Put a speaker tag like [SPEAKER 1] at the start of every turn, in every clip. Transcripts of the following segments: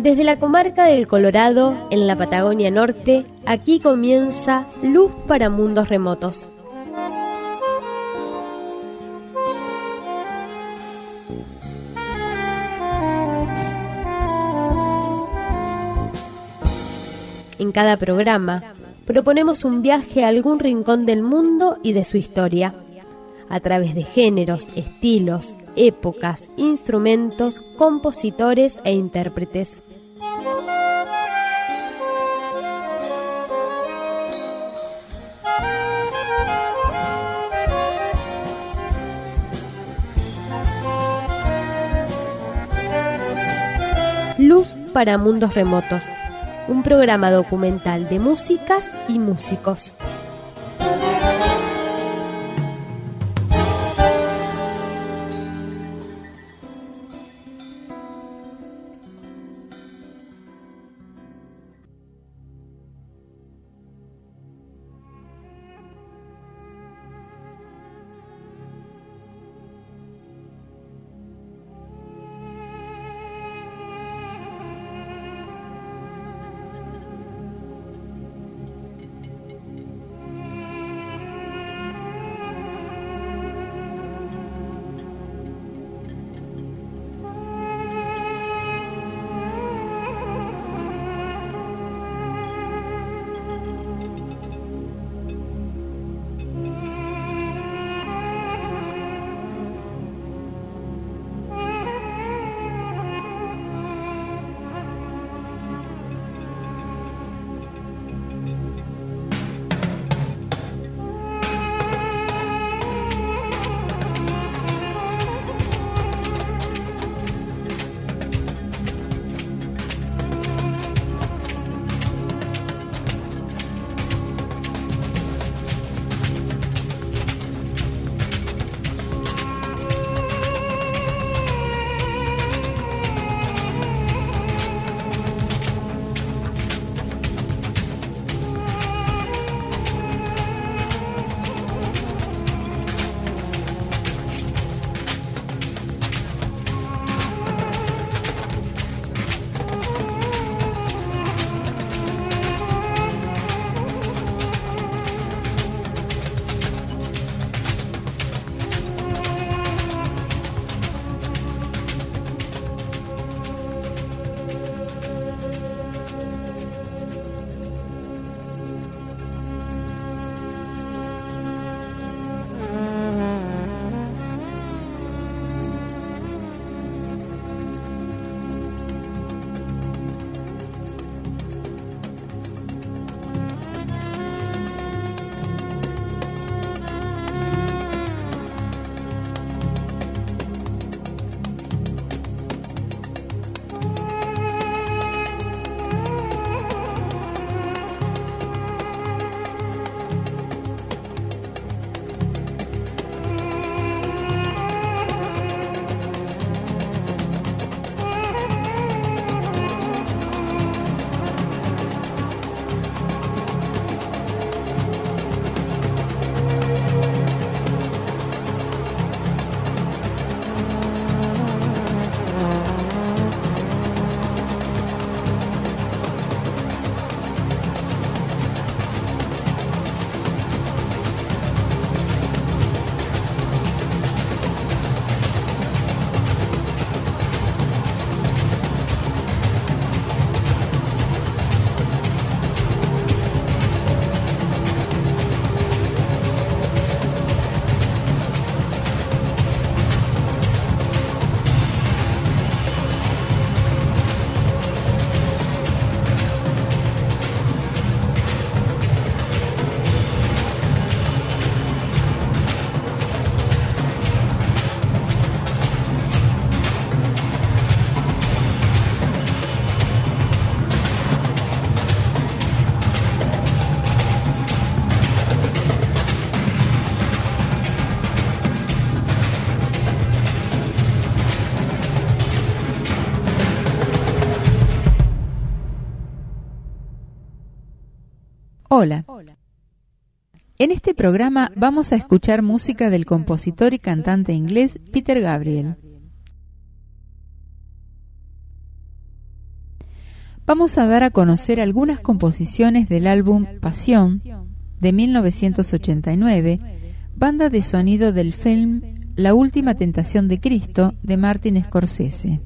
[SPEAKER 1] Desde la comarca del Colorado, en la Patagonia Norte, aquí comienza Luz para Mundos Remotos. En cada programa, proponemos un viaje a algún rincón del mundo y de su historia, a través de géneros, estilos, épocas, instrumentos, compositores e intérpretes. Luz para Mundos Remotos, un programa documental de músicas y músicos.
[SPEAKER 2] Hola. En este programa vamos a escuchar música del compositor y cantante inglés Peter Gabriel. vamos a dar a conocer algunas composiciones del álbum Pasión de 1989, banda de sonido del film La Última Tentación de Cristo de Martin Scorsese.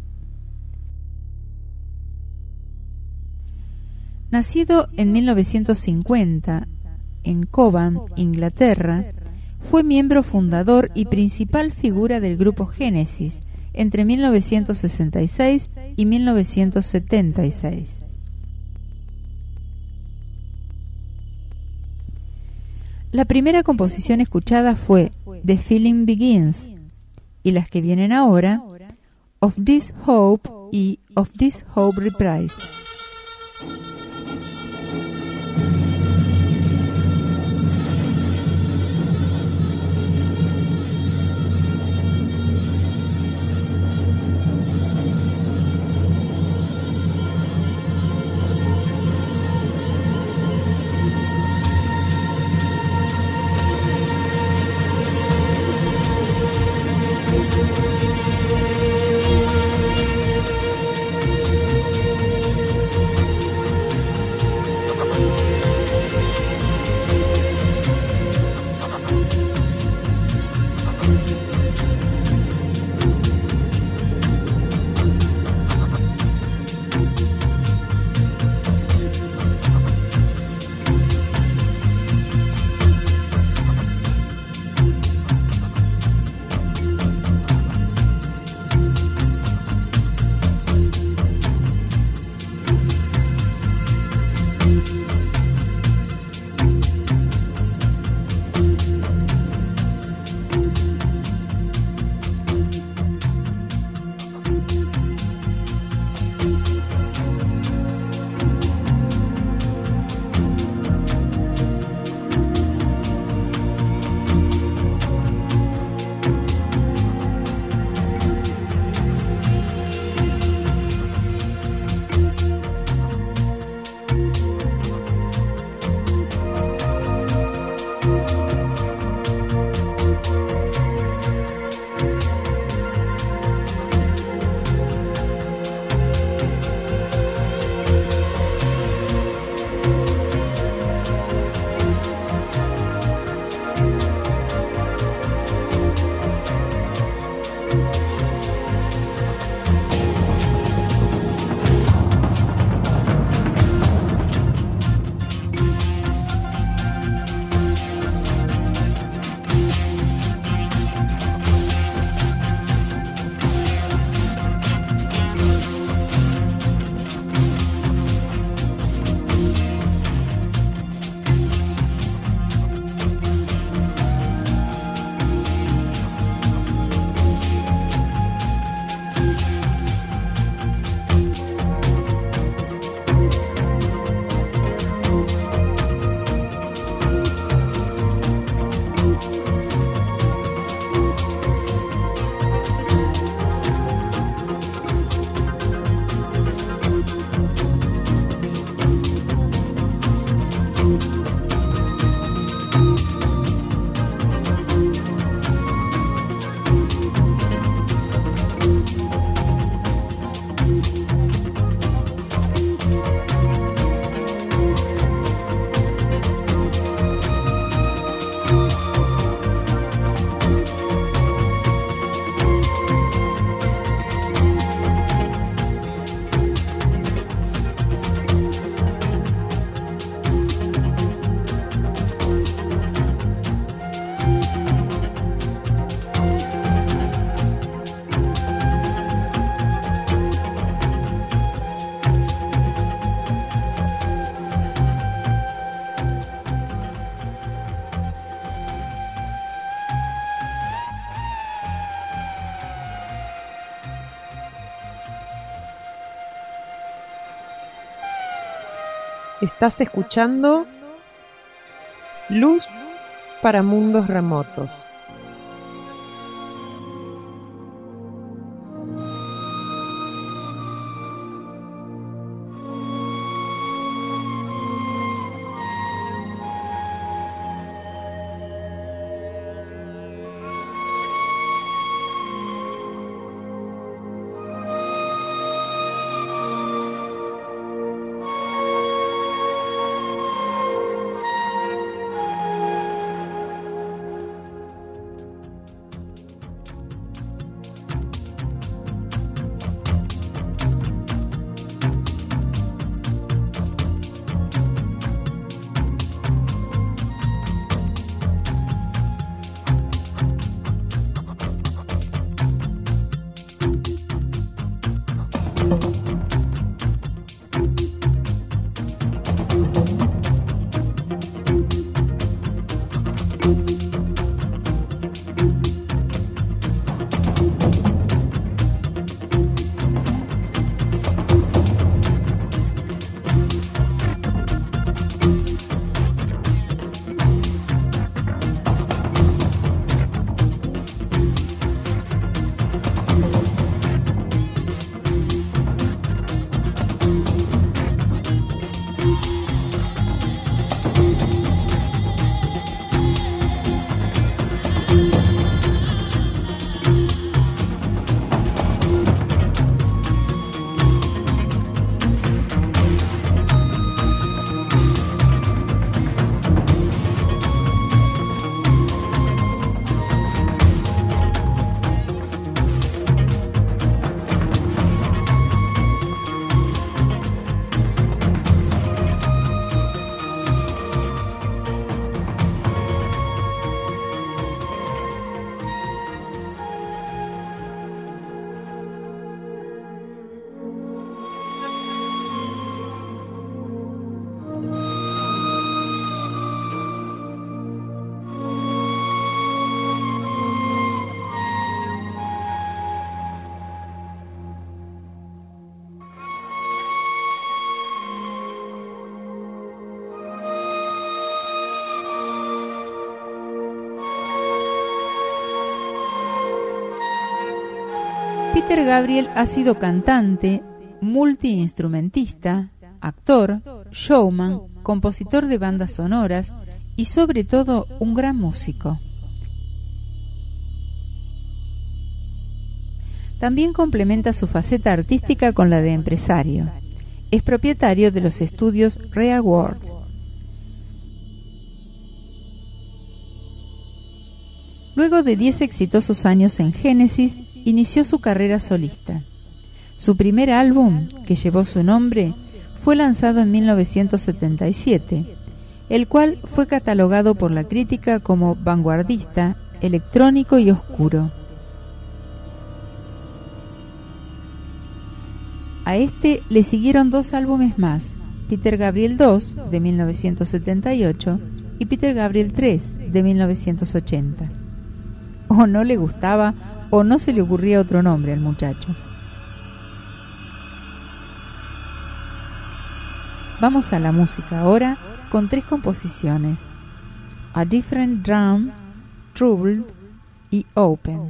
[SPEAKER 2] Nacido en 1950 en Cobham, Inglaterra, fue miembro fundador y principal figura del grupo Genesis entre 1966 y 1976. La primera composición escuchada fue The Feeling Begins, y las que vienen ahora, Of This Hope y Of This Hope Reprise.
[SPEAKER 3] Estás escuchando Luz para Mundos Remotos.
[SPEAKER 2] Peter Gabriel ha sido cantante, multiinstrumentista, actor, showman, compositor de bandas sonoras y sobre todo un gran músico. También complementa su faceta artística con la de empresario. Es propietario de los estudios Real World. Luego de 10 exitosos años en Genesis, inició su carrera solista. Su primer álbum, que llevó su nombre, fue lanzado en 1977, el cual fue catalogado por la crítica como vanguardista, electrónico y oscuro. A este le siguieron 2 álbumes más, Peter Gabriel 2 de 1978 y Peter Gabriel 3 de 1980. O no le gustaba o no se le ocurría otro nombre al muchacho. Vamos a la música ahora con 3 composiciones: A Different Drum, Troubled y Open.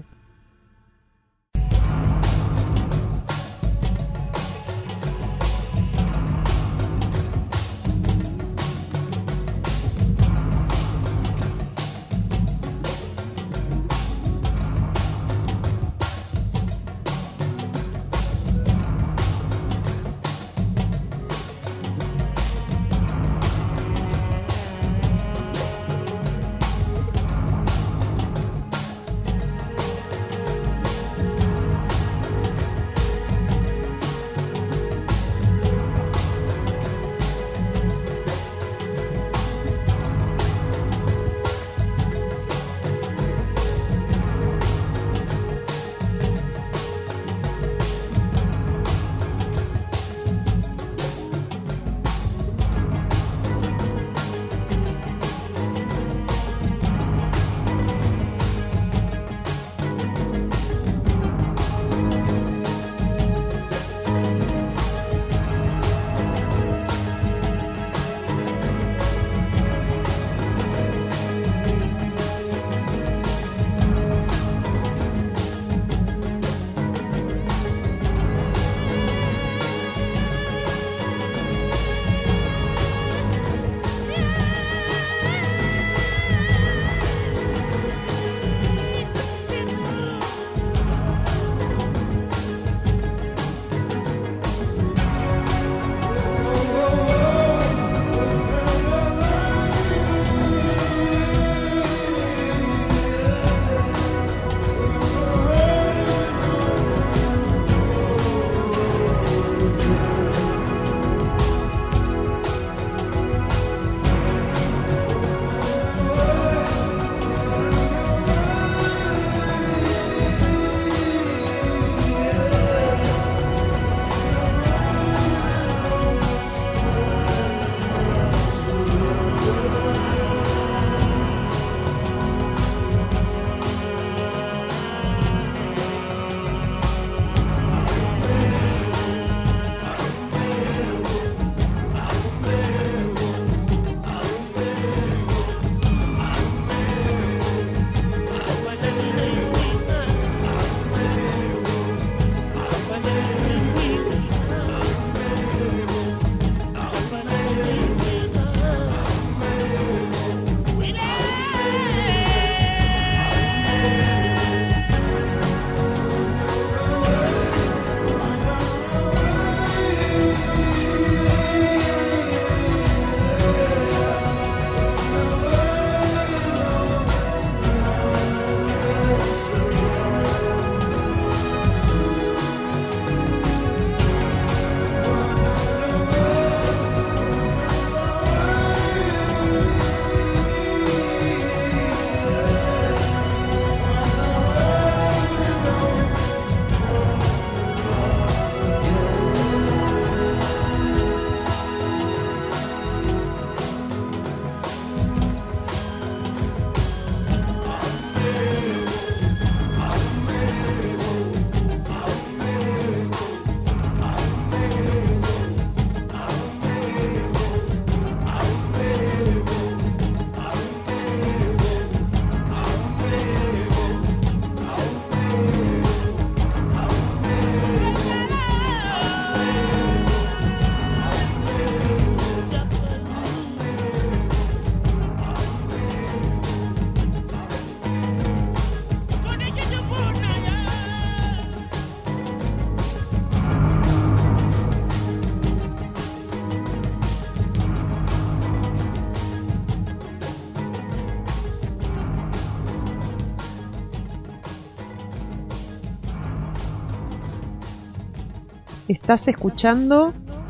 [SPEAKER 3] Estás escuchando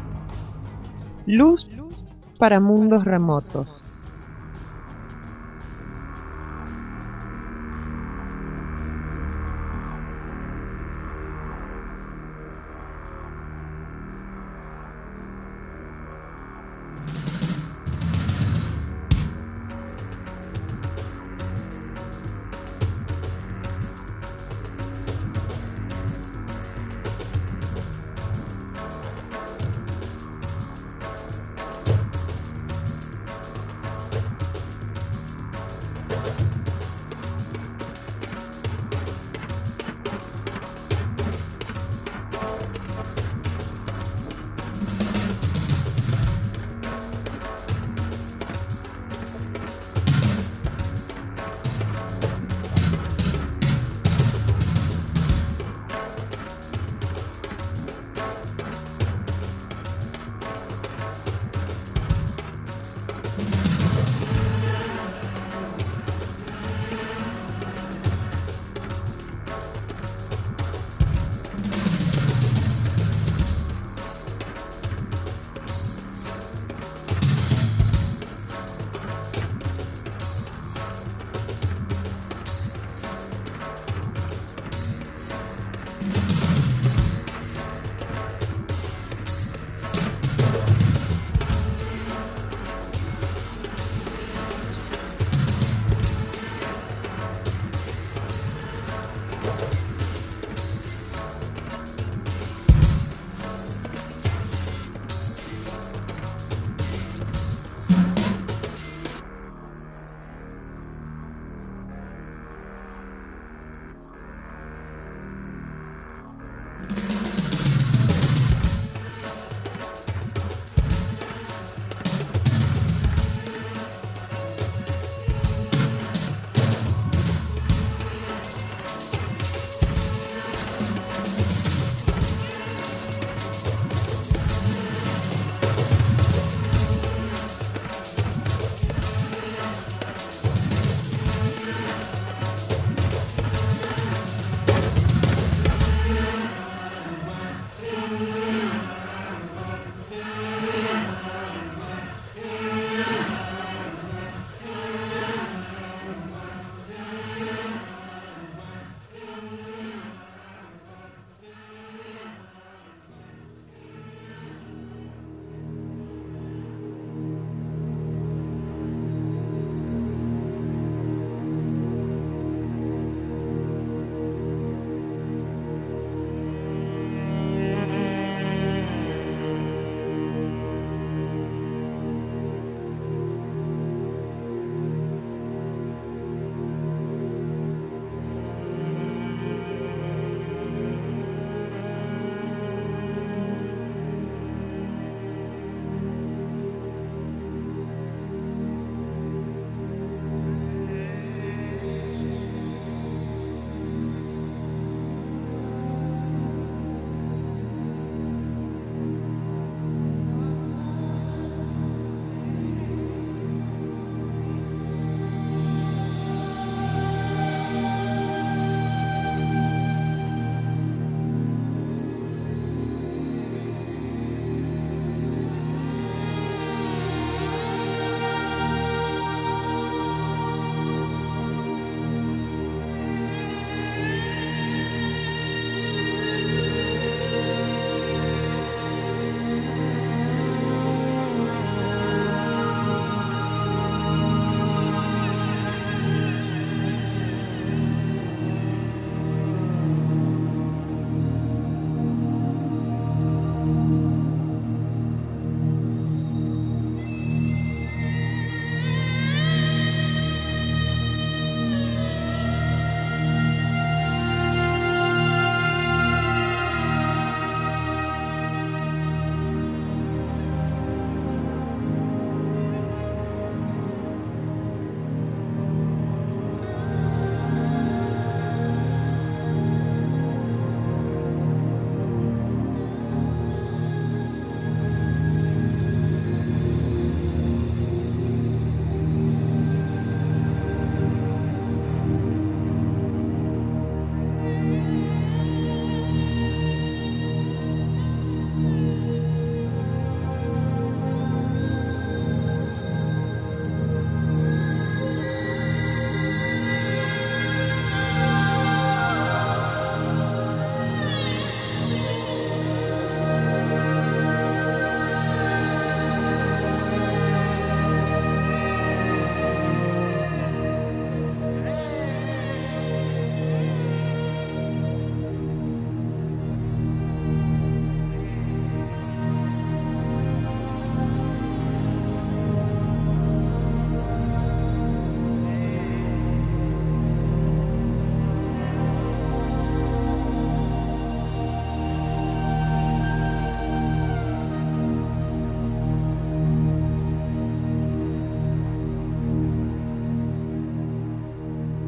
[SPEAKER 3] Luz para Mundos Remotos.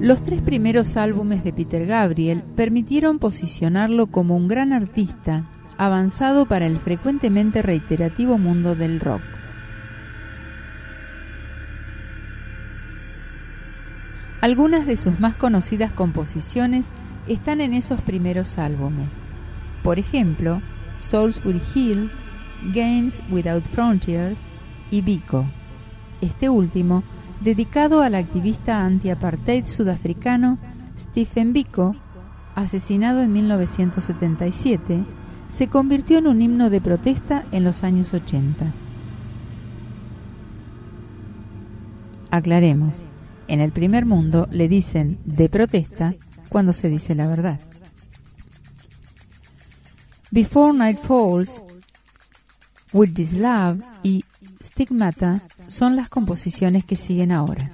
[SPEAKER 2] Los 3 primeros álbumes de Peter Gabriel permitieron posicionarlo como un gran artista, avanzado para el frecuentemente reiterativo mundo del rock. Algunas de sus más conocidas composiciones están en esos primeros álbumes. Por ejemplo, Salisbury Hill, Games Without Frontiers y Biko. Este último, dedicado al activista anti-apartheid sudafricano Stephen Biko, asesinado en 1977, se convirtió en un himno de protesta en los años 80. Aclaremos, en el primer mundo le dicen de protesta cuando se dice la verdad. Before Night Falls, With This Love y Stigmata son las composiciones que siguen ahora.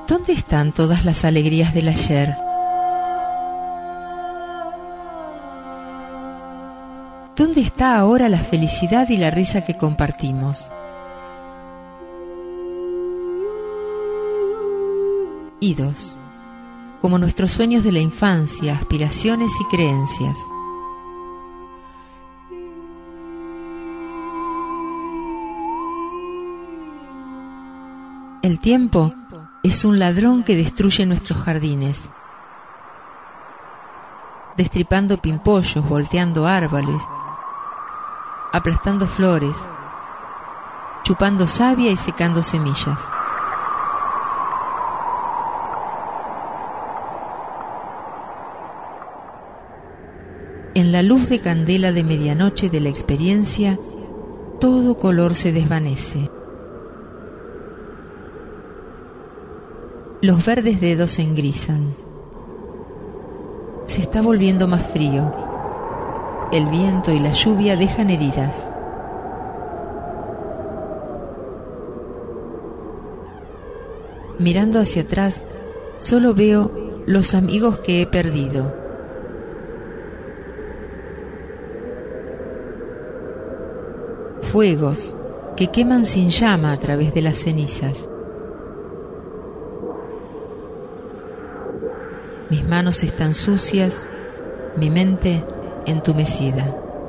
[SPEAKER 2] ¿Dónde están todas las alegrías del ayer? ¿Dónde está ahora la felicidad y la risa que compartimos? Idos, como nuestros sueños de la infancia, aspiraciones y creencias. El tiempo es un ladrón que destruye nuestros jardines, destripando pimpollos, volteando árboles, aplastando flores, chupando savia y secando semillas. En la luz de candela de medianoche de la experiencia, todo color se desvanece. Los verdes dedos se engrisan. Se está volviendo más frío. El viento y la lluvia dejan heridas. Mirando hacia atrás, solo veo los amigos que he perdido. Fuegos que queman sin llama a través de las cenizas. Mis manos están sucias, mi mente entumecida.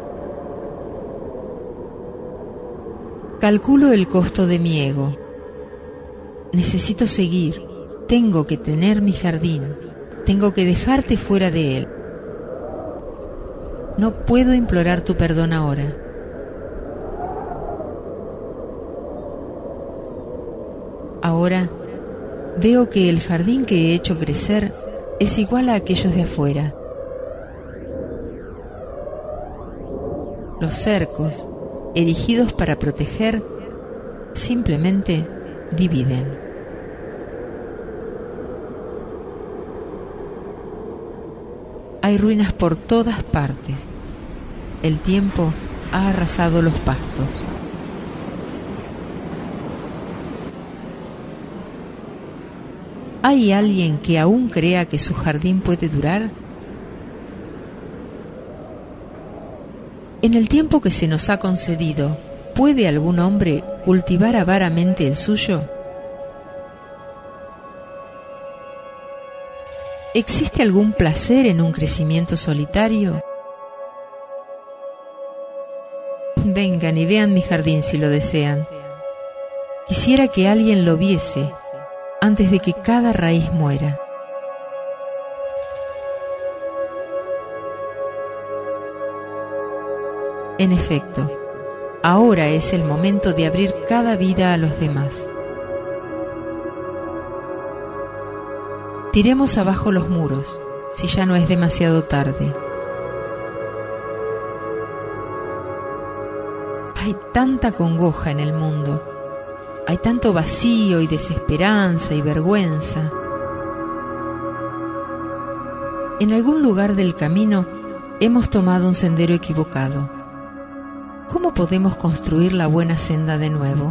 [SPEAKER 2] Calculo el costo de mi ego. Necesito seguir, tengo que tener mi jardín, tengo que dejarte fuera de él. No puedo implorar tu perdón ahora. Ahora veo que el jardín que he hecho crecer es igual a aquellos de afuera. Los cercos, erigidos para proteger, simplemente dividen. Hay ruinas por todas partes. El tiempo ha arrasado los pastos. ¿Hay alguien que aún crea que su jardín puede durar? En el tiempo que se nos ha concedido, ¿puede algún hombre cultivar avaramente el suyo? ¿Existe algún placer en un crecimiento solitario? Vengan y vean mi jardín si lo desean. Quisiera que alguien lo viese antes de que cada raíz muera. En efecto, ahora es el momento de abrir cada vida a los demás. Tiremos abajo los muros, si ya no es demasiado tarde. Hay tanta congoja en el mundo. Hay tanto vacío y desesperanza y vergüenza. En algún lugar del camino hemos tomado un sendero equivocado. ¿Cómo podemos construir la buena senda de nuevo?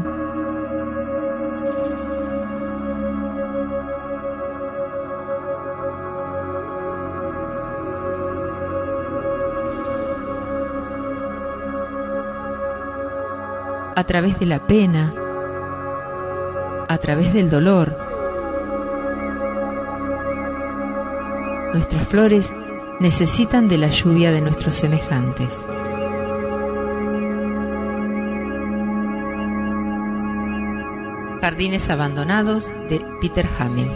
[SPEAKER 2] A través de la pena, a través del dolor. Nuestras flores necesitan de la lluvia de nuestros semejantes. Jardines abandonados de Peter Hamill.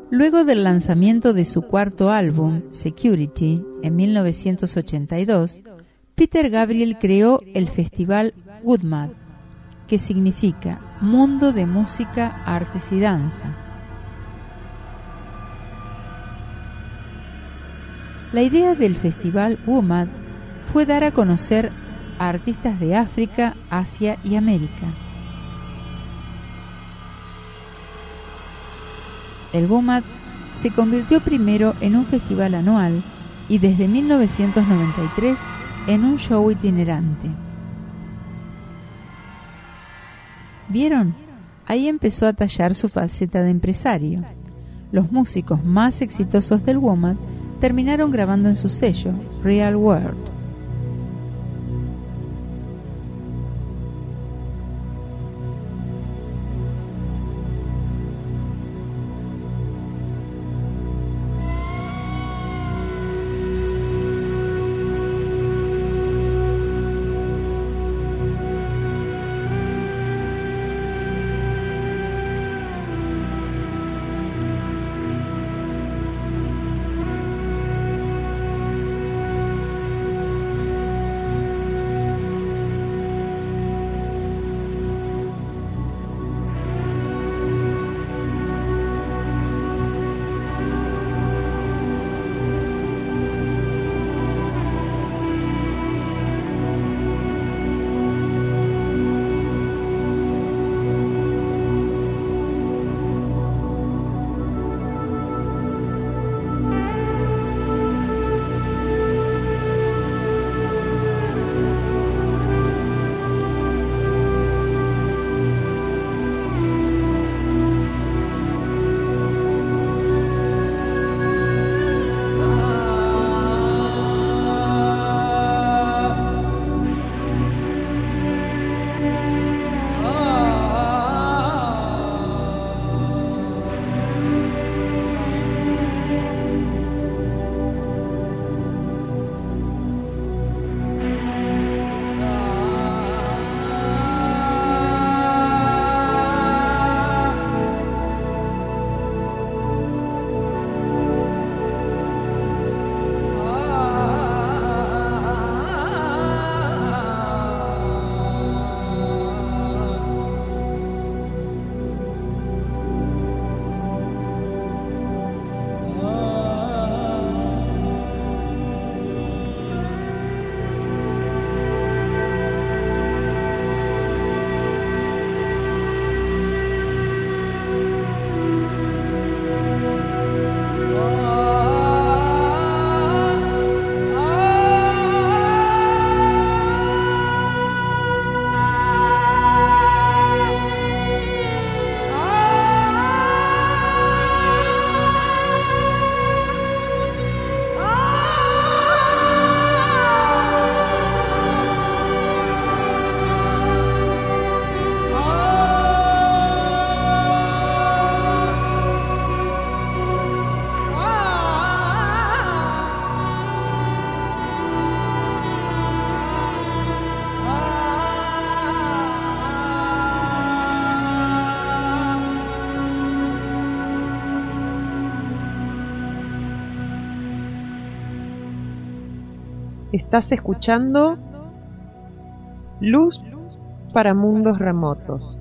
[SPEAKER 2] Luego del lanzamiento de su cuarto álbum, Security, en 1982, Peter Gabriel creó el festival WOMAD, que significa Mundo de Música, Artes y Danza. La idea del festival WOMAD fue dar a conocer a artistas de África, Asia y América. El WOMAD se convirtió primero en un festival anual y desde 1993 en un show itinerante. ¿Vieron? Ahí empezó a tallar su faceta de empresario. Los músicos más exitosos del WOMAD terminaron grabando en su sello, Real World.
[SPEAKER 3] Estás escuchando Luz para Mundos Remotos.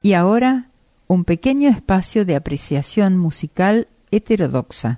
[SPEAKER 2] Y ahora, un pequeño espacio de apreciación musical heterodoxa.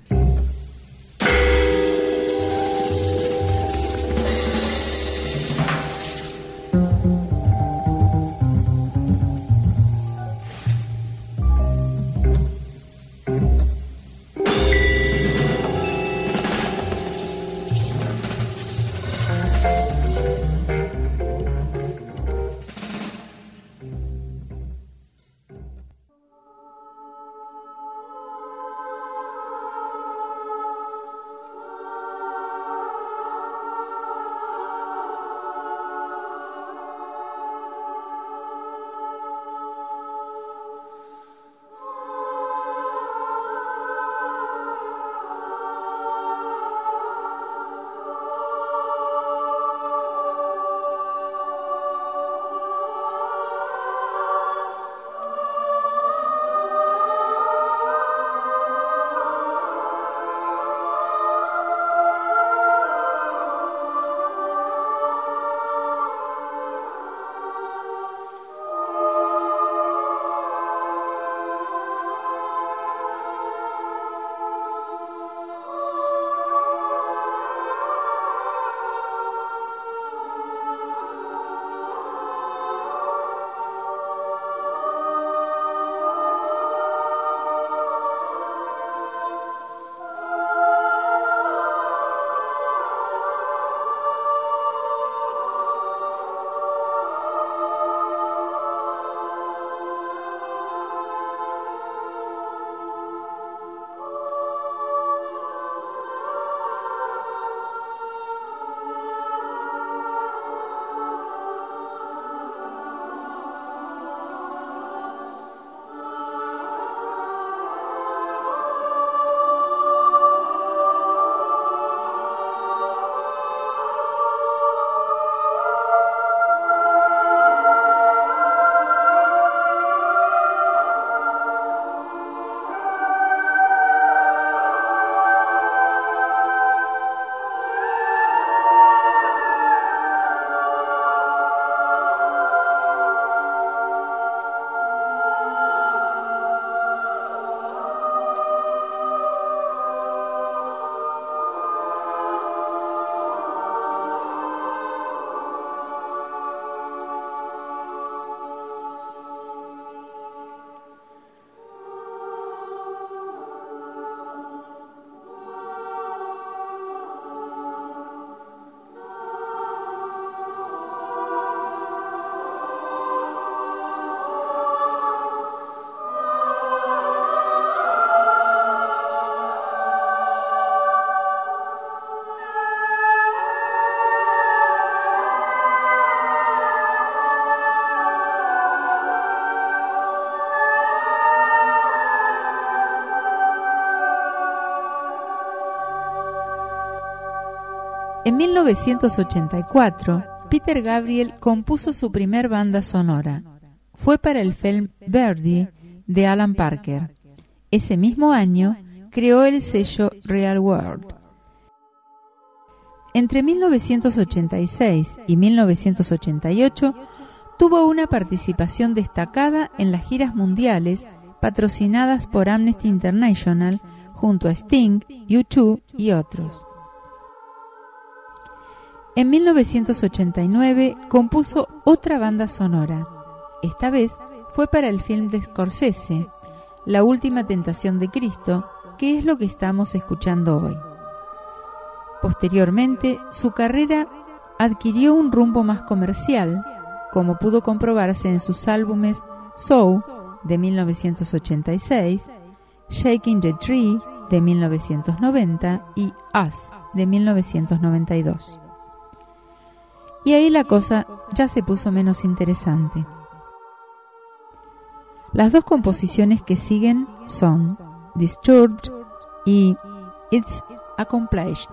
[SPEAKER 2] En 1984, Peter Gabriel compuso su primer banda sonora. Fue para el film Verdi de Alan Parker. Ese mismo año creó el sello Real World. Entre 1986 y 1988 tuvo una participación destacada en las giras mundiales patrocinadas por Amnesty International junto a Sting, U2 y otros. En 1989 compuso otra banda sonora. Esta vez fue para el film de Scorsese, La Última Tentación de Cristo, que es lo que estamos escuchando hoy. Posteriormente, su carrera adquirió un rumbo más comercial, como pudo comprobarse en sus álbumes So, de 1986, Shaking the Tree, de 1990 y Us, de 1992. Y ahí la cosa ya se puso menos interesante. Las dos composiciones que siguen son Disturbed y It's Accomplished.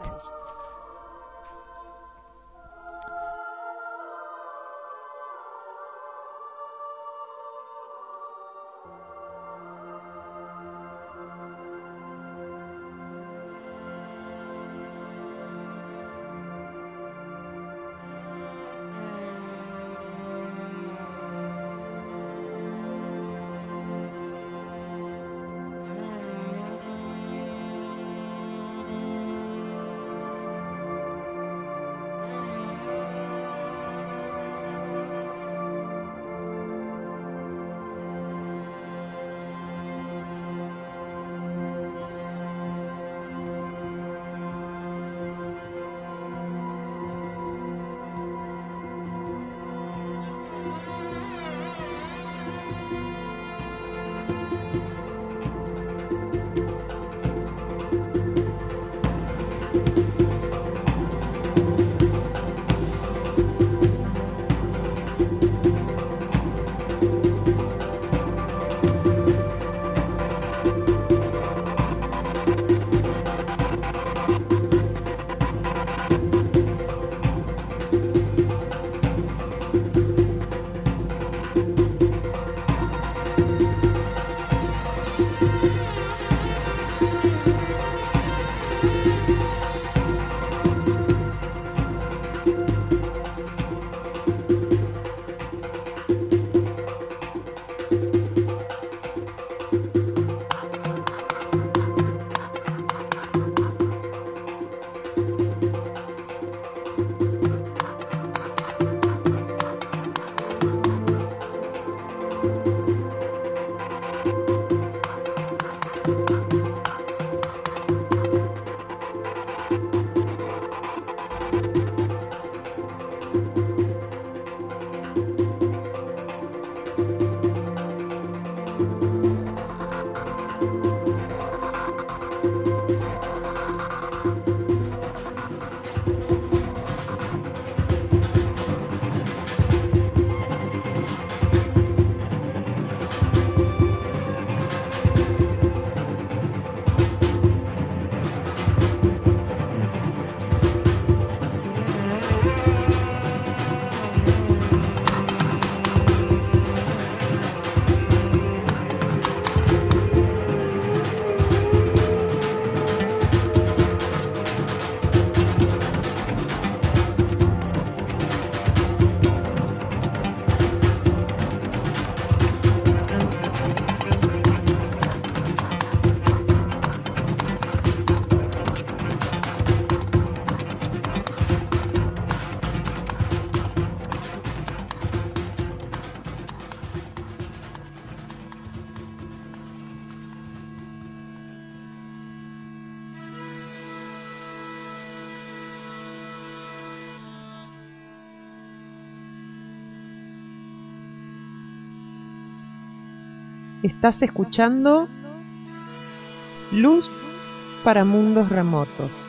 [SPEAKER 3] Estás escuchando Luz para Mundos Remotos.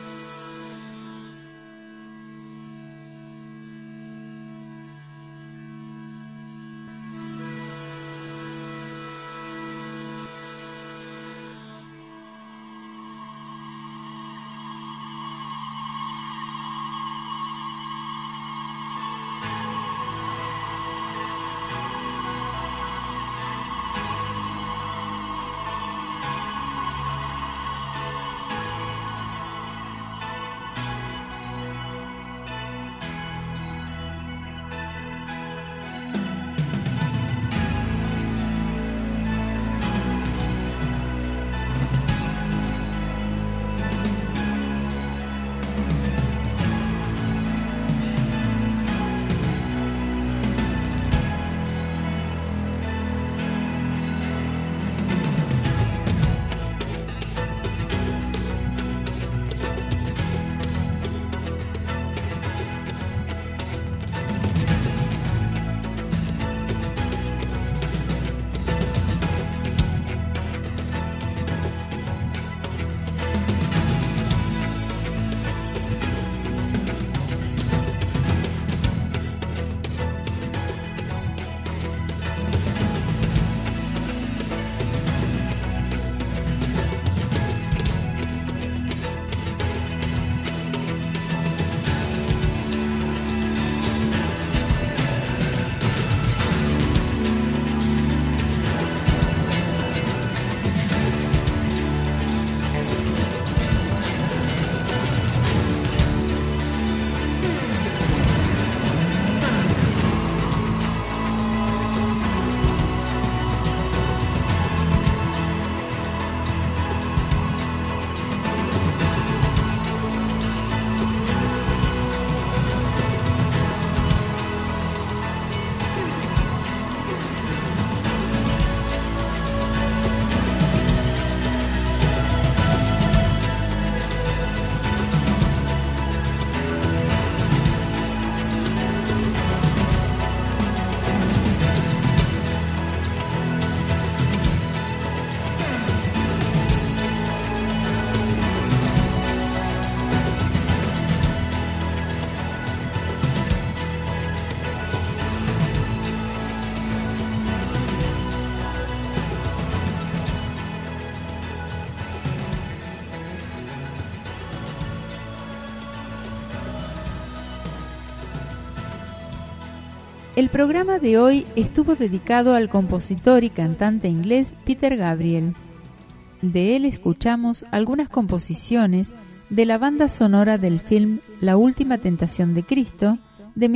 [SPEAKER 2] El programa de hoy estuvo dedicado al compositor y cantante inglés Peter Gabriel. De él escuchamos algunas composiciones de la banda sonora del film La Última Tentación de Cristo de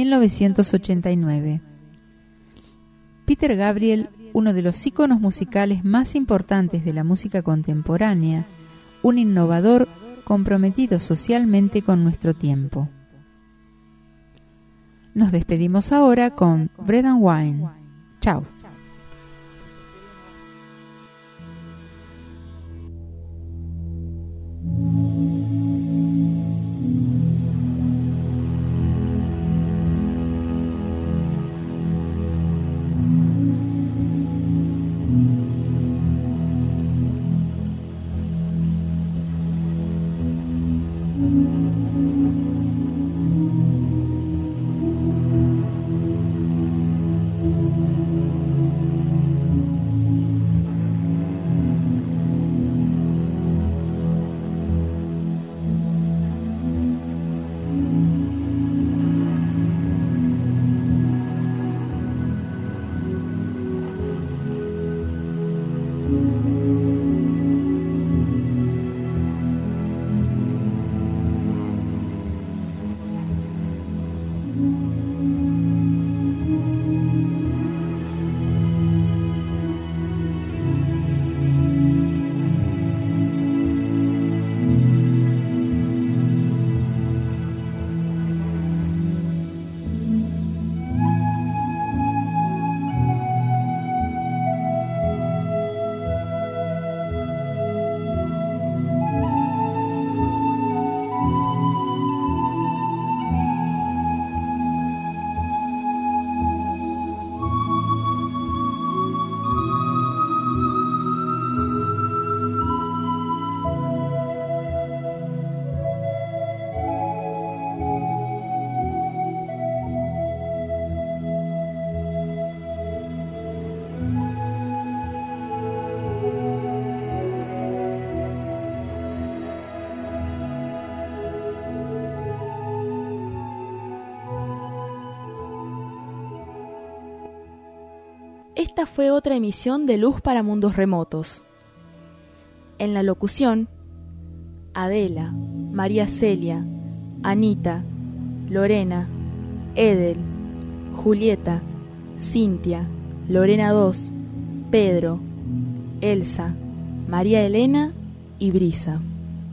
[SPEAKER 2] 1989. Peter Gabriel, uno de los íconos musicales más importantes de la música contemporánea, un innovador comprometido socialmente con nuestro tiempo. Nos despedimos ahora con Bread and Wine. Chao.
[SPEAKER 4] Esta fue otra emisión de Luz para Mundos Remotos. En la locución, Adela, María Celia, Anita, Lorena, Edel, Julieta, Cintia, Lorena 2, Pedro, Elsa, María Elena y Brisa.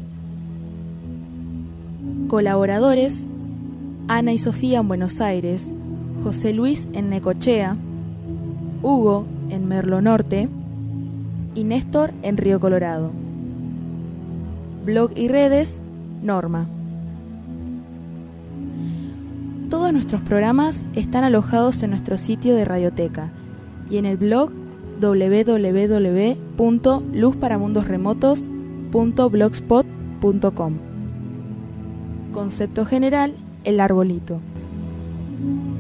[SPEAKER 4] Colaboradores: Ana y Sofía en Buenos Aires, José Luis en Necochea, Hugo en Merlo Norte y Néstor en Río Colorado. Blog y redes: Norma. Todos nuestros programas están alojados en nuestro sitio de Radioteca y en el blog www.luzparamundosremotos.blogspot.com. Concepto general: el arbolito.